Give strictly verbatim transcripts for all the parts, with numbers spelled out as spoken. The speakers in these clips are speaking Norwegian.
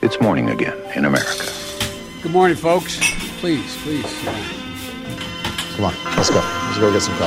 it's morning again in America. Good morning, folks. Please, please. Come on, let's go. Let's go get some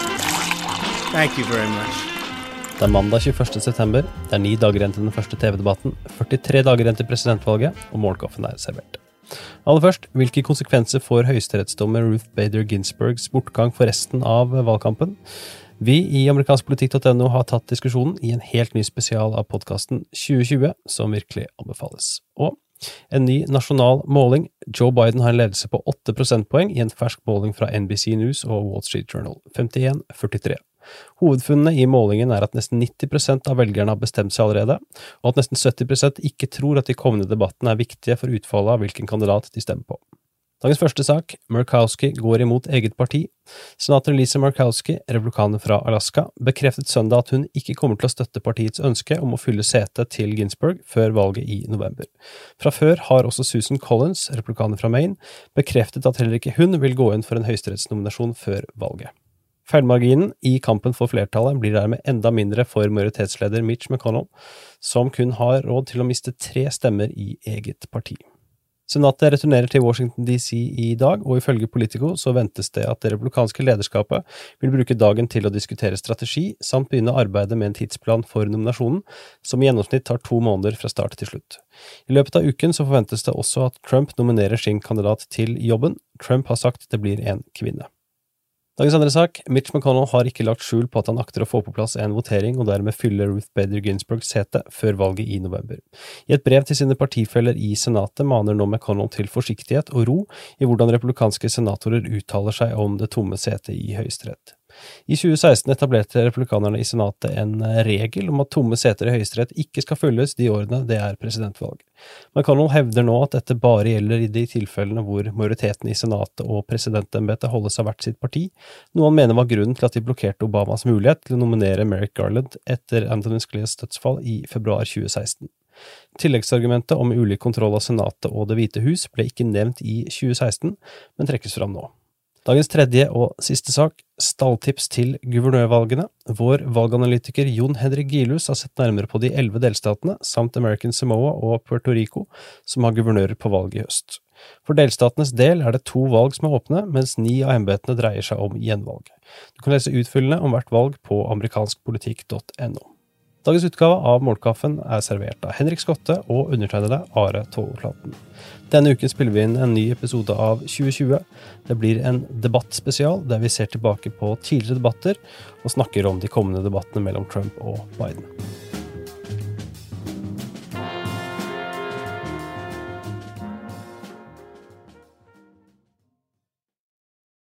coffee. Thank you very much. Det er mandag tjueførste september, det er ni dager igjen til den første T V-debatten, førtitre dager igjen til presidentvalget, og morgenkaffen er servert. Aller først, hvilke konsekvenser får høyesterettsdommer Ruth Bader Ginsburgs bortgang for resten av valgkampen? Vi i amerikansk politikk punktum no har tatt diskusjonen i en helt ny spesial av podcasten tjue tjue, som virkelig anbefales. Og en ny nasjonal måling. Joe Biden har en ledelse på åtte prosentpoeng i en fersk måling fra N B C News og Wall Street Journal, femtien førtitre. Hovedfunnene i målingen er at nesten nitti prosent av velgerne har bestemt seg allerede, og at nesten sytti prosent ikke tror at de kommende debattene er viktige for utfallet av hvilken kandidat de stemmer på. Dagens første sak, Murkowski går imot eget parti. Senator Lisa Murkowski, republikaner fra Alaska, bekreftet søndag at hun ikke kommer til å støtte partiets ønske om å fylle setet til Ginsburg før valget i november. Fra før har også Susan Collins, republikaner fra Maine, bekreftet at heller ikke hun vil gå inn for en høyesterettsnominasjon før valget. Feilmarginen i kampen for flertallet blir dermed enda mindre for majoritetsleder Mitch McConnell, som kun har råd til å miste tre stemmer i eget parti. Senatet returnerer til Washington D C i dag, og ifølge Politico så ventes det at det republikanske lederskapet vil bruke dagen til å diskutere strategi, samt begynne arbeidet med en tidsplan for nominasjonen, som i gjennomsnitt tar to måneder fra start til slutt. I løpet av uken så forventes det også at Trump nominerer sin kandidat til jobben. Trump har sagt det blir en kvinne. Dagens andre sak, Mitch McConnell har ikke lagt skjul på at han akter å få på plass en votering og dermed fylle Ruth Bader Ginsburgs sete før valget i november. I et brev til sine partifeller i senatet maner nå McConnell til forsiktighet og ro i hvordan republikanske senatorer uttaler seg om det tomme setet i høyesterett. I tjue seksten etablerte republikanerne i senatet en regel om at tomme seter i høyesterett ikke skal fylles de årene det er presidentvalg. McConnell hevder nå at dette bare gjelder i de tilfellene hvor majoriteten i senatet og presidentembetet holdes av hvert sitt parti, noe han mener var grunnen til at de blokkerte Obamas mulighet til å nominere Merrick Garland etter Antonin Scalias dødsfall i februar tjue seksten. Tilleggsargumentet om ulik kontroll av senatet og Det hvite hus ble ikke nevnt i tjue seksten, men trekkes fram nå. Dagens tredje og siste sak, stalltips til guvernørvalgene. Vår valganalytiker Jon Henrik Gilhus har sett nærmere på de elleve delstatene, samt American Samoa og Puerto Rico, som har guvernører på valg i høst. For delstatenes del er det to valg som er åpne, mens ni av embetene dreier seg om gjenvalg. Du kan lese utfyllende om hvert valg på amerikanskpolitikk punktum no. Dagens utgave av Morgenkaffen er servert av Henrik Skotte og undertegnede Are Togflaten. Denne uken spiller vi inn en ny episode av tjue tjue. Det blir en debattspesial der vi ser tilbake på tidligere debatter og snakker om de kommende debattene mellom Trump og Biden.